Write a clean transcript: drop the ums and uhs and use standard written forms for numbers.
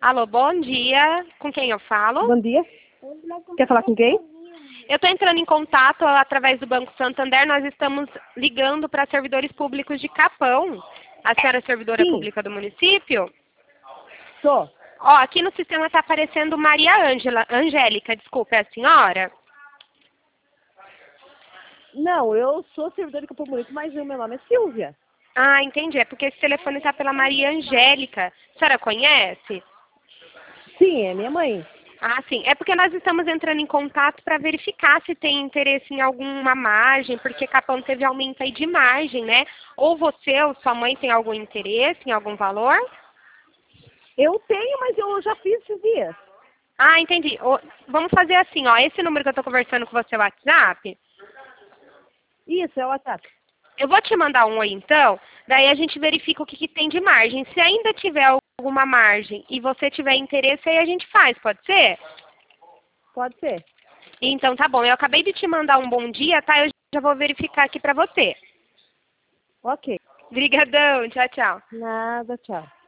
Alô, bom dia. Com quem eu falo? Bom dia. Quer falar com quem? Eu estou entrando em contato através do Banco Santander. Nós estamos ligando para servidores públicos de Capão. A senhora é servidora Sim. pública do município? Sou. Ó, aqui no sistema está aparecendo Maria Angélica, desculpa, é a senhora? Não, eu sou servidora de Campo Bonito, mas o meu nome é Silvia. Ah, entendi. É porque esse telefone está pela Maria Angélica. A senhora conhece? Sim, é minha mãe. Ah, sim. É porque nós estamos entrando em contato para verificar se tem interesse em alguma margem, porque Capão teve aumento aí de margem, né? Ou você ou sua mãe tem algum interesse em algum valor? Eu tenho, mas eu já fiz esses dias. Ah, entendi. Vamos fazer assim, ó. Esse número que eu estou conversando com você é o WhatsApp, Isso, é o WhatsApp. eu vou te mandar um oi então, daí a gente verifica o que tem de margem. Se ainda tiver alguma margem e você tiver interesse, aí a gente faz, pode ser? Pode ser. Então tá bom, eu acabei de te mandar um bom dia, tá? Eu já vou verificar aqui pra você. Ok. Obrigadão, tchau, tchau. Nada, tchau.